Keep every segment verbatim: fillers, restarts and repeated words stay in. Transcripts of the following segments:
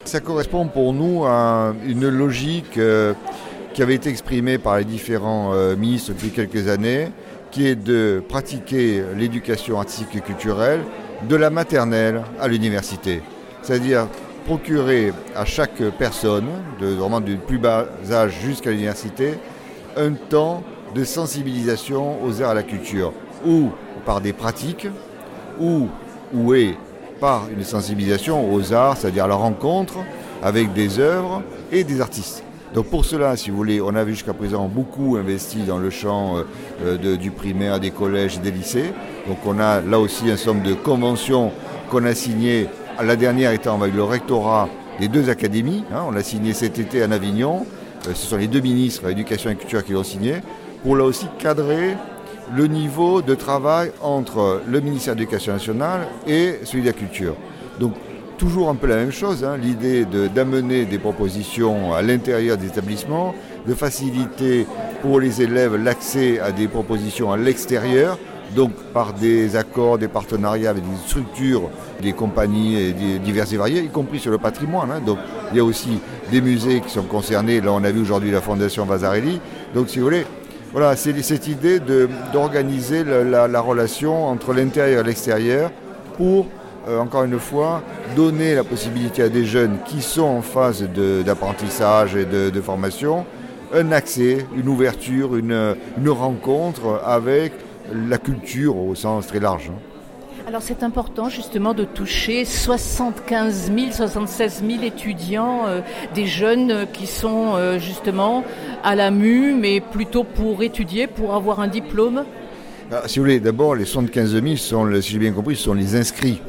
Ça correspond pour nous à une logique euh, qui avait été exprimée par les différents euh, ministres depuis quelques années, qui est de pratiquer l'éducation artistique et culturelle de la maternelle à l'université. C'est-à-dire procurer à chaque personne, de, vraiment du plus bas âge jusqu'à l'université, un temps de sensibilisation aux arts et à la culture, ou par des pratiques, ou, ou est par une sensibilisation aux arts, c'est-à-dire la rencontre avec des œuvres et des artistes. Donc pour cela, si vous voulez, on avait jusqu'à présent beaucoup investi dans le champ euh, de, du primaire, des collèges et des lycées. Donc on a là aussi un certain nombre de conventions qu'on a signées, la dernière étant avec le rectorat des deux académies. Hein, on l'a signé cet été à Avignon. Euh, ce sont les deux ministres de l'Éducation et de la Culture qui l'ont signé, pour là aussi cadrer le niveau de travail entre le ministère de l'Éducation nationale et celui de la Culture. Donc toujours un peu la même chose, hein, l'idée de, d'amener des propositions à l'intérieur des établissements, de faciliter pour les élèves l'accès à des propositions à l'extérieur, donc par des accords, des partenariats avec des structures, des compagnies et des, diverses et variées, y compris sur le patrimoine. Hein. Donc il y a aussi des musées qui sont concernés. Là on a vu aujourd'hui la Fondation Vasarely. Donc si vous voulez, voilà, c'est cette idée de, d'organiser la, la, la relation entre l'intérieur et l'extérieur pour, euh, encore une fois, donner la possibilité à des jeunes qui sont en phase de, d'apprentissage et de, de formation, un accès, une ouverture, une, une rencontre avec la culture au sens très large. Alors c'est important justement de toucher soixante-quinze mille, soixante-seize mille étudiants, euh, des jeunes euh, qui sont euh, justement à la M U, mais plutôt pour étudier, pour avoir un diplôme. Ah, si vous voulez, d'abord les soixante-quinze mille sont, si j'ai bien compris, ce sont les inscrits.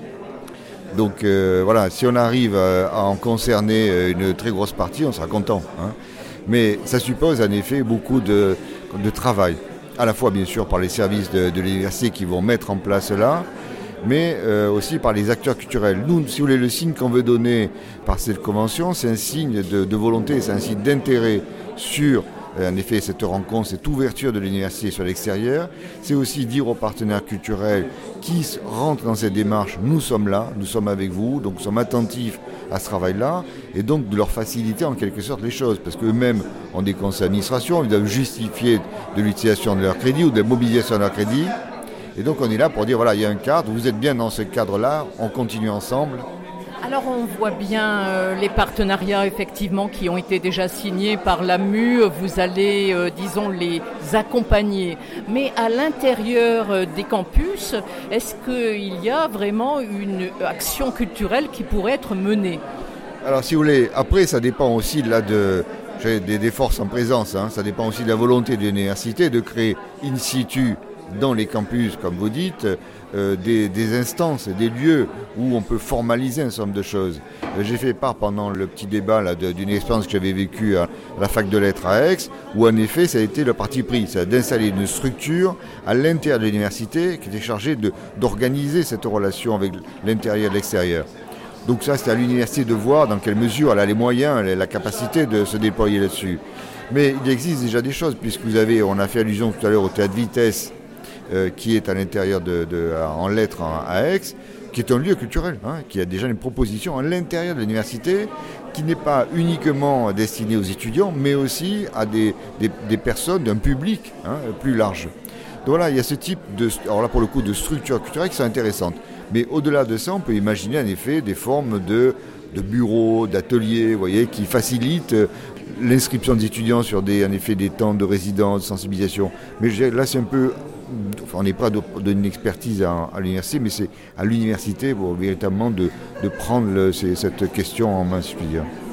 Donc euh, voilà, si on arrive à, à en concerner une très grosse partie, on sera content. Hein. Mais ça suppose en effet beaucoup de, de travail. À la fois bien sûr par les services de, de l'université qui vont mettre en place cela, mais euh, aussi par les acteurs culturels. Nous, si vous voulez, le signe qu'on veut donner par cette convention, c'est un signe de, de volonté, c'est un signe d'intérêt sur, euh, en effet, cette rencontre, cette ouverture de l'université sur l'extérieur. C'est aussi dire aux partenaires culturels qui rentrent dans cette démarche, nous sommes là, nous sommes avec vous, donc nous sommes attentifs à ce travail-là, et donc de leur faciliter en quelque sorte les choses, parce qu'eux-mêmes ont des conseils d'administration, ils doivent justifier de l'utilisation de leur crédit ou de la mobilisation de leur crédit, et donc on est là pour dire, voilà, il y a un cadre, vous êtes bien dans ce cadre-là, on continue ensemble. Alors on voit bien euh, les partenariats effectivement qui ont été déjà signés par l'A M U, vous allez euh, disons les accompagner, mais à l'intérieur euh, des campus, est-ce qu'il y a vraiment une action culturelle qui pourrait être menée ? Alors si vous voulez, après ça dépend aussi de, là, de, des, des forces en présence, hein. Ça dépend aussi de la volonté de l'université de créer in situ dans les campus, comme vous dites, euh, des, des instances, des lieux où on peut formaliser un certain nombre de choses. Euh, j'ai fait part pendant le petit débat là, de, d'une expérience que j'avais vécue à, à la fac de lettres à Aix, où en effet ça a été le parti pris, c'est d'installer une structure à l'intérieur de l'université qui était chargée de, d'organiser cette relation avec l'intérieur et l'extérieur. Donc ça, c'est à l'université de voir dans quelle mesure elle a les moyens, elle a la capacité de se déployer là-dessus. Mais il existe déjà des choses, puisque vous avez, on a fait allusion tout à l'heure au théâtre Vitesse, Euh, qui est à l'intérieur de, de en lettres à, à Aix, qui est un lieu culturel, hein, qui a déjà une proposition à l'intérieur de l'université, qui n'est pas uniquement destinée aux étudiants, mais aussi à des, des, des personnes d'un public hein, plus large. Donc voilà, il y a ce type de, alors là pour le coup, de structures culturelles qui sont intéressantes. Mais au-delà de ça, on peut imaginer en effet des formes de, de bureaux, d'ateliers, vous voyez, qui facilitent l'inscription des étudiants sur des, en effet, des temps de résidence, de sensibilisation. Mais là, c'est un peu Enfin, on n'est pas d'une expertise à, à l'université, mais c'est à l'université pour véritablement de, de prendre le, cette question en main, si je puis dire.